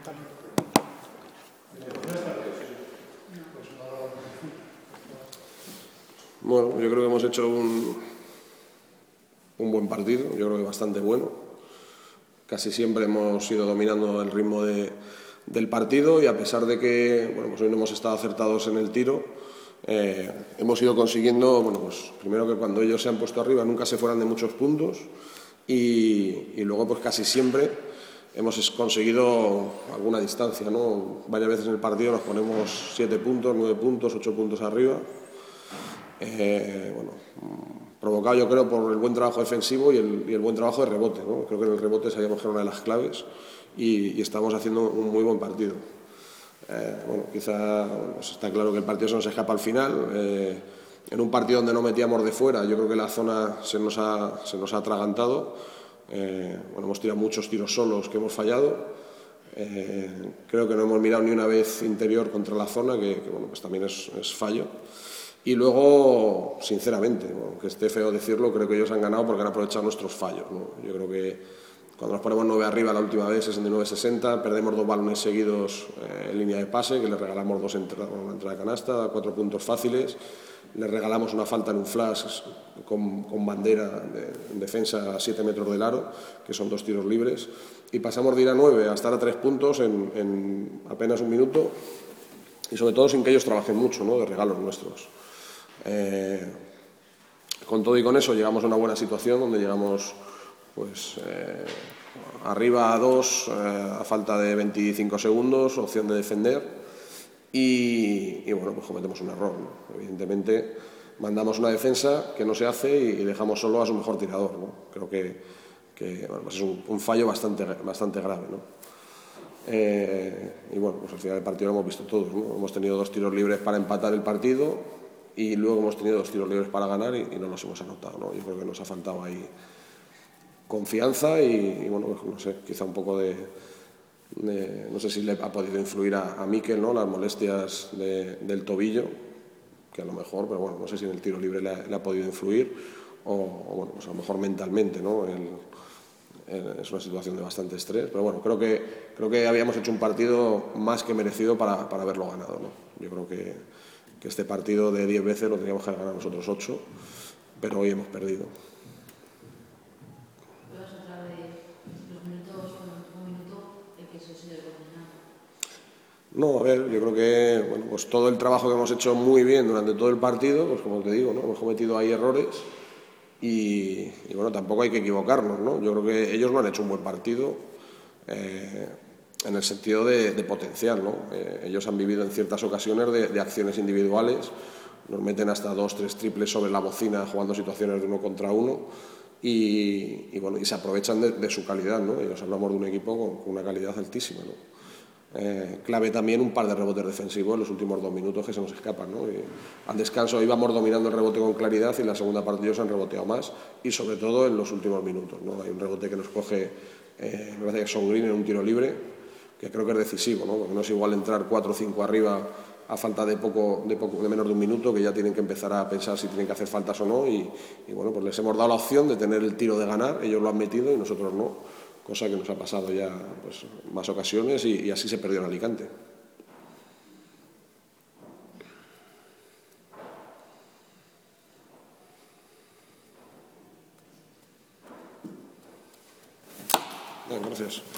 Bueno, yo creo que hemos hecho un buen partido, yo creo que bastante bueno. Casi siempre hemos ido dominando el ritmo del partido y a pesar de que bueno, pues hoy no hemos estado acertados en el tiro, hemos ido consiguiendo, bueno, pues primero que cuando ellos se han puesto arriba nunca se fueran de muchos puntos y luego pues casi siempre hemos conseguido alguna distancia, ¿no? Varias veces en el partido nos ponemos 7 puntos, 9 puntos, 8 puntos arriba. Bueno, provocado yo creo por el buen trabajo defensivo y el buen trabajo de rebote, ¿no? Creo que en el rebote sabíamos que era una de las claves y estamos haciendo un muy buen partido. Bueno, quizá pues está claro que el partido se nos escapa al final. En un partido donde no metíamos de fuera, yo creo que la zona se nos ha atragantado. Bueno, hemos tirado muchos tiros solos que hemos fallado. Creo que no hemos mirado ni una vez interior contra la zona, que bueno, pues también es fallo. Y luego, sinceramente, aunque esté feo decirlo, creo que ellos han ganado porque han aprovechado nuestros fallos, ¿no? Yo creo que cuando nos ponemos 9 arriba la última vez, 69-60, perdemos 2 balones seguidos en línea de pase, que les regalamos una entrada de canasta, 4 puntos fáciles, les regalamos una falta en un flash con bandera en defensa a 7 metros del aro, que son 2 tiros libres, y pasamos de ir a 9 a estar a 3 puntos en apenas un minuto, y sobre todo sin que ellos trabajen mucho, ¿no? De regalos nuestros. Con todo y con eso llegamos a una buena situación donde llegamos pues arriba a 2 a falta de 25 segundos, opción de defender y bueno, pues cometemos un error, ¿no? Evidentemente mandamos una defensa que no se hace y dejamos solo a su mejor tirador, ¿no? Creo que bueno, pues es un fallo bastante grave, ¿no? Y bueno, pues al final del partido lo hemos visto todos, ¿no? Hemos tenido 2 tiros libres para empatar el partido y luego hemos tenido 2 tiros libres para ganar y no los hemos anotado, ¿no? Yo creo que nos ha faltado ahí confianza y bueno, pues no sé, quizá un poco no sé si le ha podido influir a Mikel, ¿no? Las molestias del tobillo, que a lo mejor, pero bueno, no sé si en el tiro libre le ha podido influir o bueno, pues a lo mejor mentalmente, ¿no? Es una situación de bastante estrés, pero bueno, creo que habíamos hecho un partido más que merecido para haberlo ganado, ¿no? Yo creo que este partido de 10 veces lo teníamos que ganar nosotros 8, pero hoy hemos perdido. ¿Puedes hablar de los minutos, un minuto, el que se sigue coordinando? No, a ver, yo creo que bueno, pues todo el trabajo que hemos hecho muy bien durante todo el partido, pues como te digo, ¿no? Hemos cometido ahí errores y bueno, tampoco hay que equivocarnos, ¿no? Yo creo que ellos no han hecho un buen partido en el sentido de potencial, ¿no? Ellos han vivido en ciertas ocasiones de acciones individuales, nos meten hasta 2, 3 triples sobre la bocina jugando situaciones de 1 contra 1 y bueno, y se aprovechan de su calidad, ¿no? Ellos hablamos de un equipo con una calidad altísima, ¿no? Clave también un par de rebotes defensivos en los últimos 2 minutos que se nos escapan, ¿no? Y al descanso íbamos dominando el rebote con claridad y en la segunda parte ellos han reboteado más y sobre todo en los últimos minutos, ¿no? Hay un rebote que nos coge, me parece que Son Green en un tiro libre, que creo que es decisivo, ¿no? Porque no es igual entrar 4 o 5 arriba a falta de menos de un minuto, que ya tienen que empezar a pensar si tienen que hacer faltas o no y bueno, pues les hemos dado la opción de tener el tiro de ganar, ellos lo han metido y nosotros no. Cosa que nos ha pasado ya pues, más ocasiones y así se perdió en Alicante. Bien, gracias.